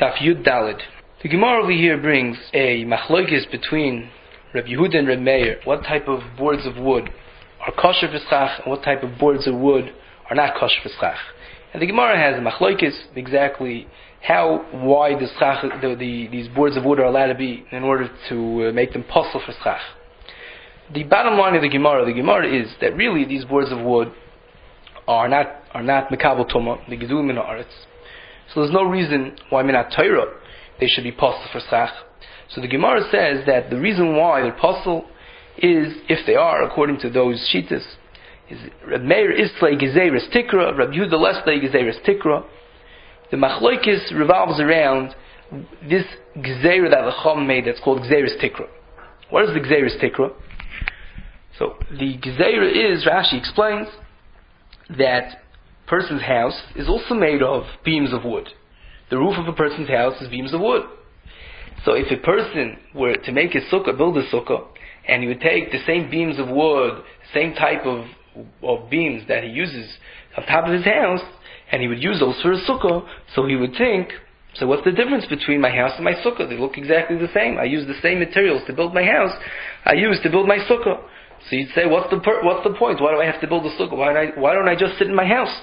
Taf Yud Dalid. The Gemara over here brings a machlokes between Reb Yehuda and Reb Meir. What type of boards of wood are kosher for schach, and what type of boards of wood are not kosher for schach. And the Gemara has a machlokes exactly how wide these boards of wood are allowed to be in order to make them possible for schach. The bottom line of the Gemara is that really these boards of wood are not mekabel tumah, the gedulim min haaretz. So there's no reason why minat Torah they should be possible for schach. So the Gemara says that the reason why they're possible is, if they are, according to those shittas, is Reb Meir islay gezeres tikra, Reb Yehuda leslay gezeres tikra. The machlokes revolves around this gezerah that the Chacham made that's called gezeres tikra. What is the gezeres tikra? So the gezerah is, Rashi explains, that a person's house is also made of beams of wood. The roof of a person's house is beams of wood. So if a person were to make a sukkah, build a sukkah, and he would take the same beams of wood, same type of beams that he uses on top of his house, and he would use those for a sukkah, so he would think, so what's the difference between my house and my sukkah? They look exactly the same. I use the same materials to build my house I use to build my sukkah. So you'd say, what's the point? Why do I have to build a sukkah? Why don't I just sit in my house?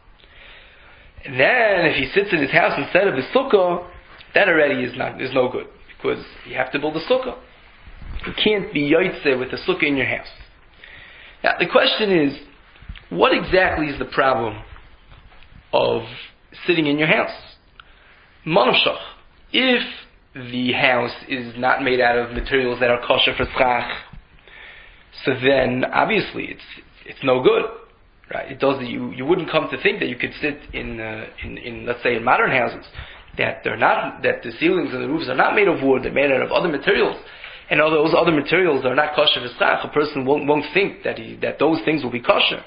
And then, if he sits in his house instead of his sukkah, that already is no good, because you have to build a sukkah. You can't be yotzeh with a sukkah in your house. Now, the question is, what exactly is the problem of sitting in your house? Manavshach. If the house is not made out of materials that are kosher for schach, so then obviously it's no good, right? It does. You wouldn't come to think that you could sit in let's say in modern houses that the ceilings and the roofs are not made of wood; they're made out of other materials, and all those other materials are not kosher for schach. A person won't think that those things will be kosher.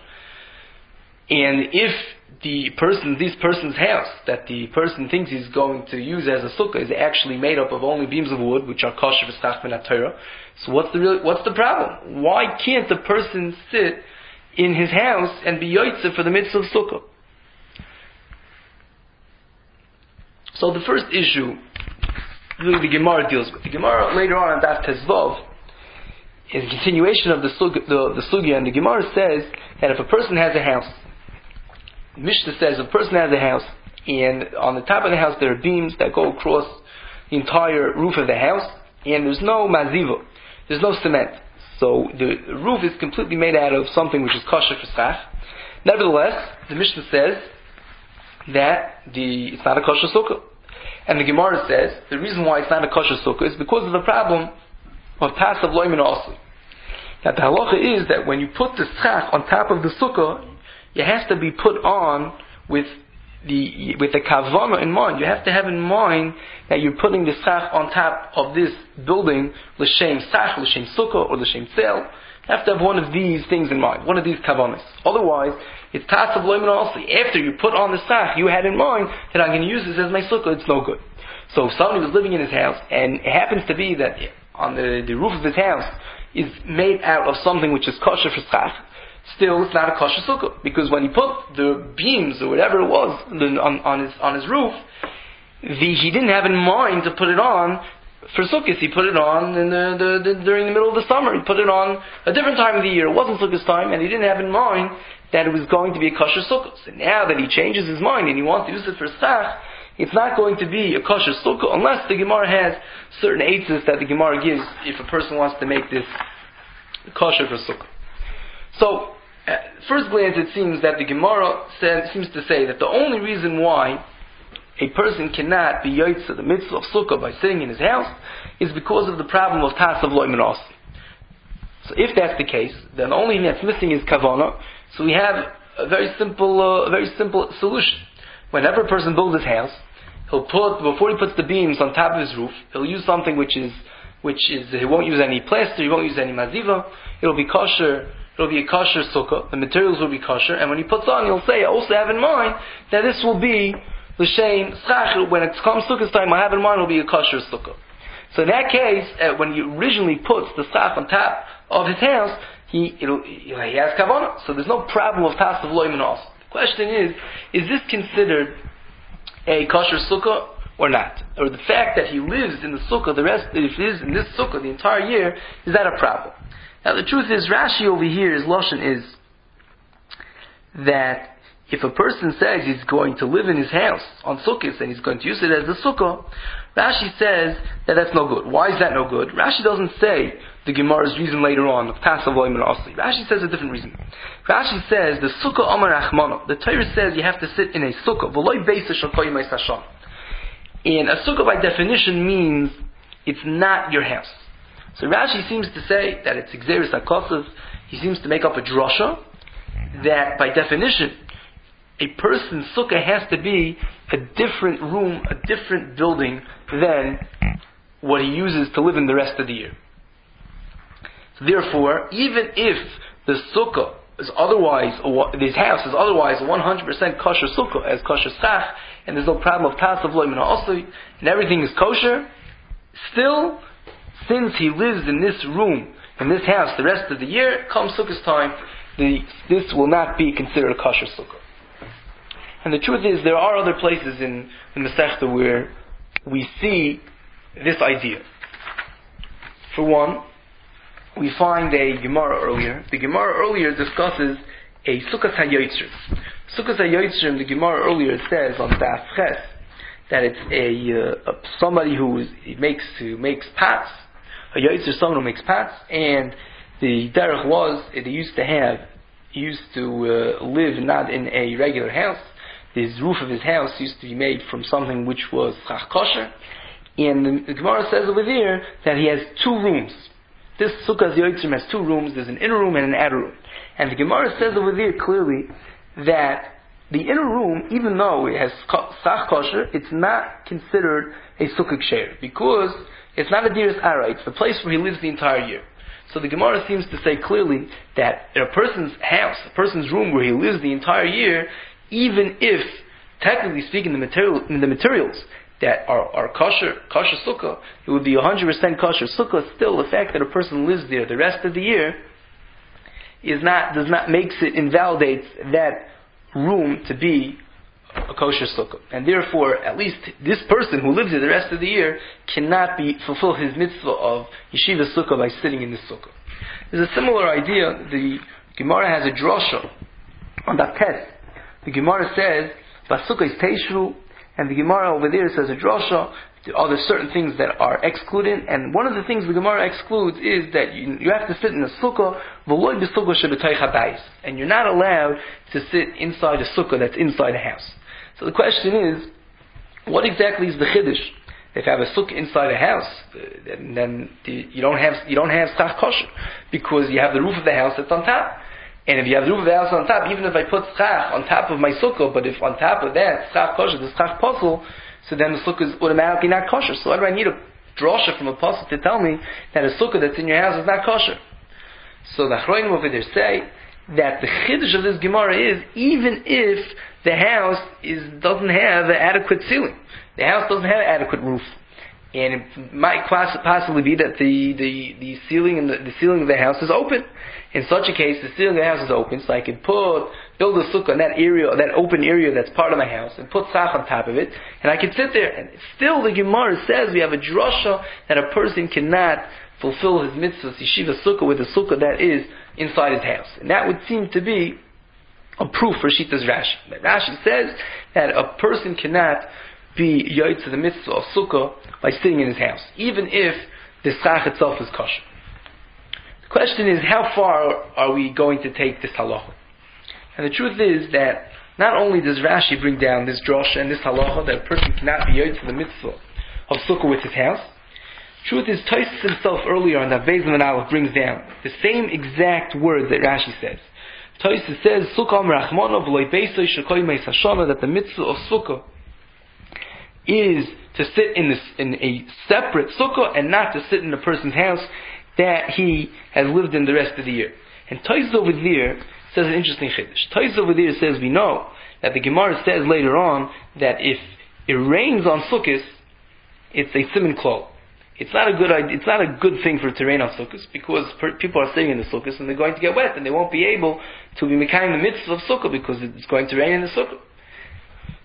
And if this person's house that the person thinks he's going to use as a sukkah is actually made up of only beams of wood, which are kosher for schach minat Torah, so what's the problem? Why can't the person sit in his house and be yotzeh for the mitzvah of sukkah? So the first issue, really the Gemara deals with. The Gemara later on Daf Tezvav, is a continuation of the sugya, and the Gemara says that if a person has a house, Mishnah says if a person has a house, and on the top of the house there are beams that go across the entire roof of the house, and there's no maziva, there's no cement, so the roof is completely made out of something which is kosher for schach. Nevertheless, the Mishnah says that it's not a kosher sukkah. And the Gemara says the reason why it's not a kosher sukkah is because of the problem of pasav loy min asi. That the halacha is that when you put the schach on top of the sukkah, it has to be put on with the kavanah in mind. You have to have in mind that you're putting the schach on top of this building, l'shem schach, l'shem sukkah, or l'shem tzel. You have to have one of these things in mind, one of these kavanahs. Otherwise, it's tasav loy min asi. After you put on the schach, you had in mind that I'm going to use this as my sukkah. It's no good. So if somebody was living in his house, and it happens to be that on the roof of his house is made out of something which is kosher for schach, still it's not a kosher sukkah, because when he put the beams or whatever it was on his roof, he didn't have in mind to put it on for sukkahs. He put it on during the middle of the summer. He put it on a different time of the year. It wasn't sukkah's time, and he didn't have in mind that it was going to be a kosher sukkah. So now that he changes his mind and he wants to use it for schach, it's not going to be a kosher sukkah unless the Gemara has certain eitzes that the Gemara gives if a person wants to make this kosher for sukkah. So, at first glance it seems that the Gemara seems to say that the only reason why a person cannot be yotzeh the mitzvah of sukkah by sitting in his house is because of the problem of tasav loy min asi. So if that's the case, then the only thing that's missing is kavanah. So we have a very simple solution. Whenever a person builds his house, before he puts the beams on top of his roof, he'll use something which is he won't use any plaster, he won't use any maziva. It'll be kosher. It'll be a kosher sukkah. The materials will be kosher, and when he puts on, he'll say, I also have in mind that this will be l'shem schach. When it comes sukkah's time, I have in mind it will be a kosher sukkah. So in that case, when he originally puts the schach on top of his house, he has kavanah. So there's no problem of tasav loy min asi. The question is this considered a kosher sukkah or not? Or the fact that he lives in the sukkah, if he lives in this sukkah the entire year, is that a problem? Now the truth is, Rashi over here, his lashon is that if a person says he's going to live in his house on sukkahs and he's going to use it as a sukkah, Rashi says that that's no good. Why is that no good? Rashi doesn't say the Gemara's reason later on of Tasav Loim and Asli. Rashi says a different reason. Rashi says the sukkah Amar Achmana. The Torah says you have to sit in a sukkah. V'loi beisa shakoyim eisasham. And a sukkah by definition means it's not your house. So Rashi seems to say that it's Xeris HaKosav. He seems to make up a drasha that by definition a person's sukkah has to be a different room, a different building than what he uses to live in the rest of the year. So therefore, even if the sukkah is otherwise, his house is otherwise a 100% kosher sukkah, as kosher schach, and there's no problem of tasav loim and osli, and everything is kosher, still, since he lives in this room, in this house, the rest of the year, come sukkah's time, this will not be considered a kosher sukkah. And the truth is, there are other places in Masechta where we see this idea. For one, we find a Gemara earlier. The Gemara earlier discusses a Sukkot HaYotzrim. Sukkot HaYotzrim, the Gemara earlier says on Daf Ches that it's somebody who makes pots. A Yotzer, someone who makes pots, and the derech was they used to live not in a regular house. His roof of his house used to be made from something which was chach kosher, and the Gemara says over there that he has 2 rooms. This Sukkah Yotzrim has 2 rooms. There's an inner room and an outer room, and the Gemara says over there clearly that the inner room, even though it has chach kosher, it's not considered a Sukkah ksher because it's not a diras ara. It's the place where he lives the entire year. So the Gemara seems to say clearly that in a person's house, a person's room where he lives the entire year, even if, technically speaking, the materials that are kosher sukkah, it would be 100% kosher sukkah, still the fact that a person lives there the rest of the year invalidates that room to be a kosher sukkah. And therefore, at least this person who lives there the rest of the year cannot fulfill his mitzvah of yeshiva sukkah by sitting in this sukkah. There's a similar idea. The Gemara has a drasha on that test. The Gemara says, Basukah is Teishru, and the Gemara over there says a drasha. Are there certain things that are excluded? And one of the things the Gemara excludes is that you have to sit in a sukkah, v'loi b'sukkah shebetayich habayis, and you're not allowed to sit inside a sukkah that's inside a house. So the question is, what exactly is the chiddush? If you have a sukkah inside a house, then you don't have schach kosher, because you have the roof of the house that's on top. And if you have the roof of the house on top, even if I put schach on top of my sukkah, but if on top of that schach kosher, the schach puzzle, so then the sukkah is automatically not kosher. So why do I need a drasha from a puzzle to tell me that a sukkah that's in your house is not kosher? So the Achronim over there say that the chiddush of this Gemara is, even if the house doesn't have an adequate ceiling, the house doesn't have an adequate roof, and it might possibly be that the ceiling of the house is open. In such a case, the ceiling of the house is open, so I can build a sukkah in that area, that open area that's part of my house, and put sach on top of it, and I can sit there. And still, the Gemara says we have a drasha that a person cannot fulfill his mitzvahs, yeshiva sukkah, with a sukkah that is inside his house, and that would seem to be a proof for Shita's Rashi. That Rashi says that a person cannot be yoyt to the mitzvah of sukkah by sitting in his house, even if the sach itself is kosher. The question is, how far are we going to take this halacha? And the truth is that not only does Rashi bring down this drasha and this halacha that a person cannot be yoyt to the mitzvah of sukkah with his house, truth is, Tosfos himself earlier on that Beis and Aleph brings down the same exact words that Rashi says. Tosfos says, Sukkah Rachmana v'loi beisoi shekoy meis hashana, that the mitzvah of sukkah is to sit in a separate sukkah and not to sit in a person's house that he has lived in the rest of the year. And Tosfos over there says an interesting chiddush. Tosfos over there says, we know that the Gemara says later on that if it rains on sukkahs, it's a siman klal. It's not a good idea. It's not a good thing for it to rain on sukkahs, because people are sitting in the sukkahs and they're going to get wet and they won't be able to be mekayim the mitzvah of sukkah because it's going to rain in the sukkah.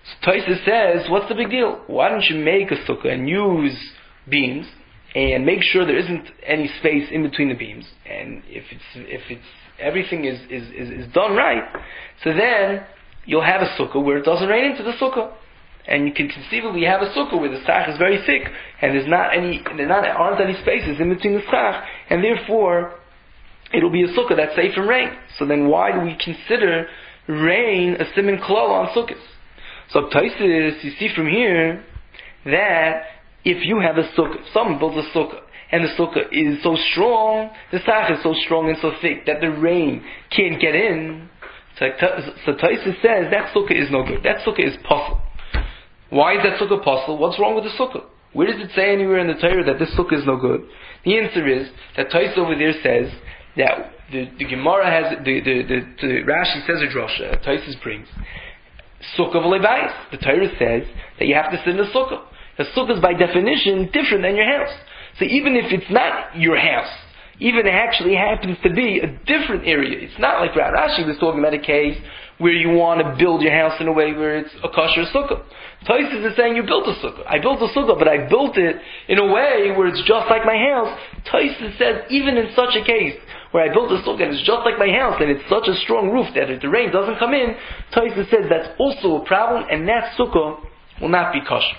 So Tosfos says, what's the big deal? Why don't you make a sukkah and use beams and make sure there isn't any space in between the beams? And if it's everything is done right, so then you'll have a sukkah where it doesn't rain into the sukkah. And you can conceivably have a sukkah where the schach is very thick and aren't any spaces in between the schach, and therefore it'll be a sukkah that's safe from rain. So then why do we consider rain a siman klal on sukkahs? So Tosfos, you see from here that if you have a sukkah, someone builds a sukkah, and the sukkah is so strong, the schach is so strong and so thick that the rain can't get in, so Tosfos says that sukkah is no good. That sukkah is pasul. Why is that sukkah pasul? What's wrong with the sukkah? Where does it say anywhere in the Torah that this sukkah is no good? The answer is that Tosfos over there says that the Gemara has the Rashi says a drasha. Tosfos brings sukkah v'lei bayis. The Torah says that you have to sit in a sukkah. The sukkah is by definition different than your house. So even if it's not your house, even it actually happens to be a different area. It's not like Rashi was talking about a case where you want to build your house in a way where it's a kosher sukkah. Tosfos is saying you built a sukkah. I built a sukkah, but I built it in a way where it's just like my house. Tosfos says even in such a case where I built a sukkah and it's just like my house and it's such a strong roof that if the rain doesn't come in, Tosfos says that's also a problem and that sukkah will not be kosher.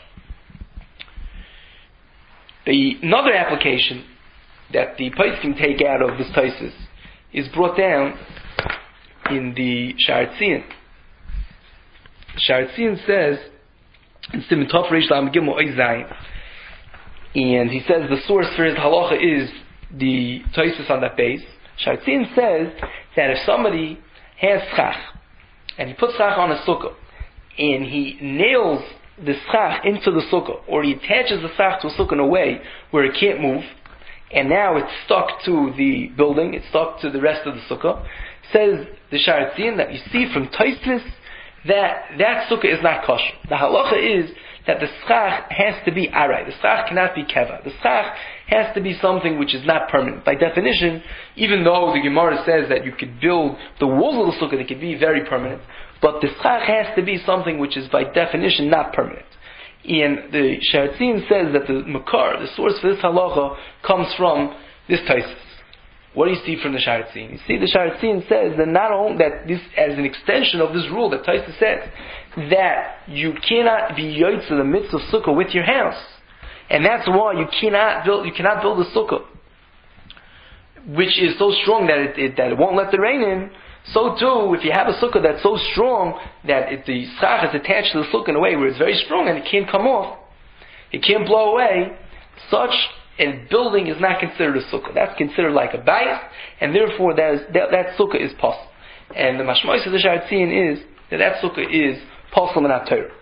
Another application that the poskim take out of this Tosfos is brought down in the Sha'ar Tzion. Sha'ar Tzion says in Siman Tov Reish Lamed Gimel Oy Zayin, and he says the source for his halacha is the Tosfos on that base. Sha'ar Tzion says that if somebody has schach and he puts schach on a sukkah and he nails the schach into the sukkah, or he attaches the schach to a sukkah in a way where it can't move, and now it's stuck to the building, it's stuck to the rest of the sukkah, says the Sha'ar Tzion that you see from Tosfos that sukkah is not kosher. The halacha is that the schach has to be aray. The schach cannot be keva. The schach has to be something which is not permanent. By definition, even though the Gemara says that you could build the walls of the sukkah, they could be very permanent, but the schach has to be something which is by definition not permanent. And the Sha'ar Tzion says that the makar, the source for this halacha, comes from this Tosfos. What do you see from the Sha'ar Tzion? You see the Sha'ar Tzion says that not only that this, as an extension of this rule that Tosfos says, that you cannot be yotze the mitzvah of sukkah with your house, and that's why you cannot build a sukkah which is so strong that it won't let the rain in. So too, if you have a sukkah that's so strong that the schach is attached to the sukkah in a way where it's very strong and it can't come off, it can't blow away, such a building is not considered a sukkah. That's considered like a bayis, and therefore that sukkah is pasul. And the mashmos of the Sha'ar Tzion is that sukkah is pasul and not Torah.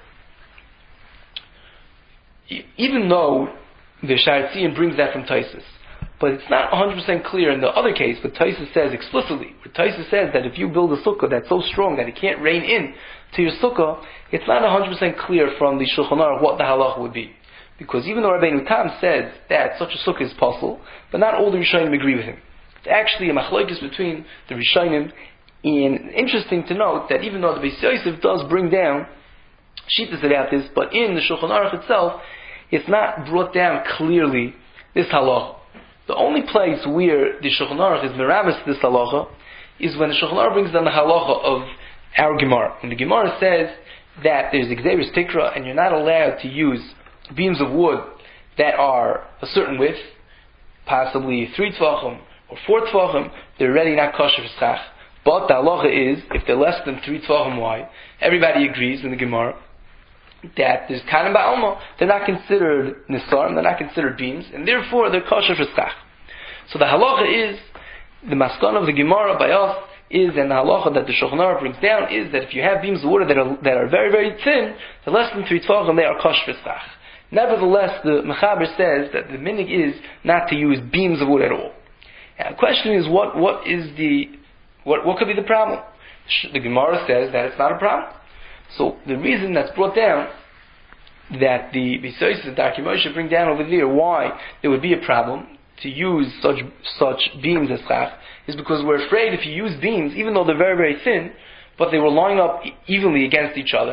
Even though the Sha'ar Tzion brings that from Tosfos, but it's not 100% clear in the other case, but Tosfos says explicitly, where Tosfos says that if you build a sukkah that's so strong that it can't rain in to your sukkah, it's not 100% clear from the Shulchan Aruch what the halach would be. Because even though Rabbeinu Tam says that such a sukkah is pasul, but not all the Rishonim agree with him. It's actually a machlokes between the Rishonim, and interesting to note that even though the Beis Yosef does bring down shittas about this, but in the Shulchan Aruch itself, it's not brought down clearly this halacha. The only place where the Shulchan Aruch is meramis this halacha is when the Shulchan Aruch brings down the halacha of our Gemara. When the Gemara says that there's Xeris Tikra and you're not allowed to use beams of wood that are a certain width, possibly 3 tvachim or 4 tvachim, they're already not kosher for schach. But the halacha is, if they're less than 3 tvachim wide, everybody agrees in the Gemara that there's kanim ba'alma, they're not considered nisar, they're not considered beams, and therefore they're kosher for schach. So the halacha is, the maskana of the Gemara by us is, and the halacha that the Shulchan Aruch brings down is that if you have beams of wood that are very, very thin, they're less than 3 tvachim, they are kosher for schach. Nevertheless, the Mechaber says that the minig is not to use beams of wood at all. And the question is, what could be the problem? The Gemara says that it's not a problem. So the reason that's brought down, that the Beis Yosef and Darkei Moshe bring down over there, why there would be a problem to use such beams as schach, is because we're afraid if you use beams, even though they're very, very thin, but they were lying up evenly against each other,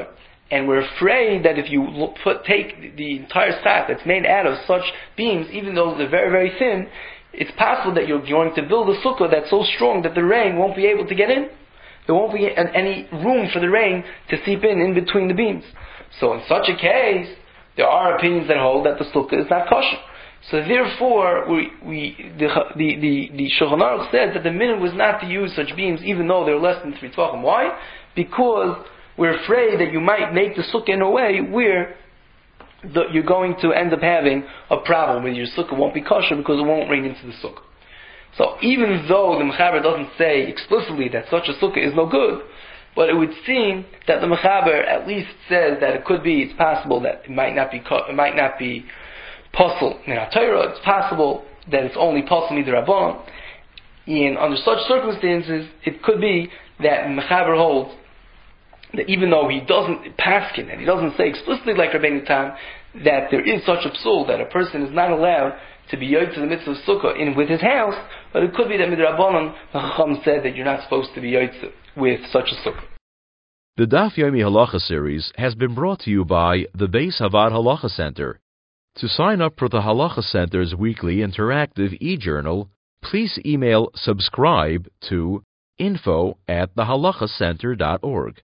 and we're afraid that if you take the entire stack that's made out of such beams, even though they're very, very thin, it's possible that you're going to build a sukkah that's so strong that the rain won't be able to get in. There won't be any room for the rain to seep in between the beams. So in such a case, there are opinions that hold that the sukkah is not kosher. So therefore, the Shulchan Aruch says that the minhag was not to use such beams even though they're less than 3 tvachim. Why? Because we're afraid that you might make the sukkah in a way where you're going to end up having a problem where your sukkah won't be kosher because it won't rain into the sukkah. So even though the Mechaber doesn't say explicitly that such a sukkah is no good, but it would seem that the Mechaber at least says that it's possible that it might not be possible in HaTorah. It's possible that it's only possible midrabanan. And under such circumstances, it could be that Mechaber holds that even though he doesn't paskin, and he doesn't say explicitly like Rabbeinu Tam, that there is such a psul that a person is not allowed to be yoytze the mitzvah of sukkah in with his house, but it could be that midrabanan the Chacham said that you're not supposed to be yoytze with such a sukkah. The Daf Yomi Halacha series has been brought to you by the Beis Havad Halacha Center. To sign up for the Halacha Center's weekly interactive e-journal, please email subscribe to info@thehalachacenter.org.